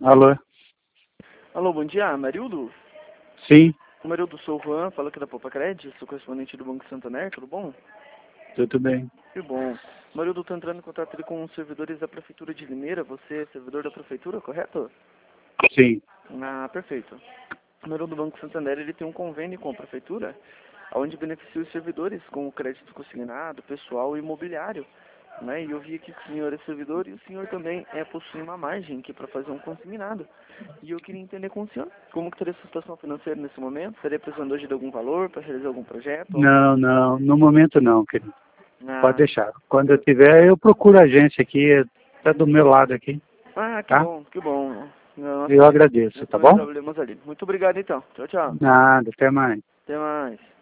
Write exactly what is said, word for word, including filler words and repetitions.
Alô? Alô, bom dia, Marildo? Sim, O Marildo, sou o Juan, falo aqui da Popacred, sou correspondente do Banco Santander, tudo bom? tudo bem. Que bom. Marildo, estou entrando em contato ali com os servidores da Prefeitura de Limeira, você é servidor da Prefeitura, correto? Sim. Ah, perfeito. O Marildo, do Banco Santander, ele tem um convênio com a Prefeitura, onde beneficia os servidores com o crédito consignado, pessoal e imobiliário. Né? E eu vi aqui que o senhor é servidor e o senhor também é, possui uma margem aqui para fazer um consignado. E eu queria entender com o senhor como que teria a sua situação financeira nesse momento. Estaria precisando hoje de algum valor para realizar algum projeto? Algo... Não, não, no momento não, querido. Pode Ah, deixar. Quando eu tiver, eu procuro a agência aqui, tá do meu lado aqui, ah, que tá? bom, que bom. Nossa, Eu já agradeço, tá resolve bom? problemas ali. Muito obrigado então. Tchau, tchau. Nada, até mais. Até mais.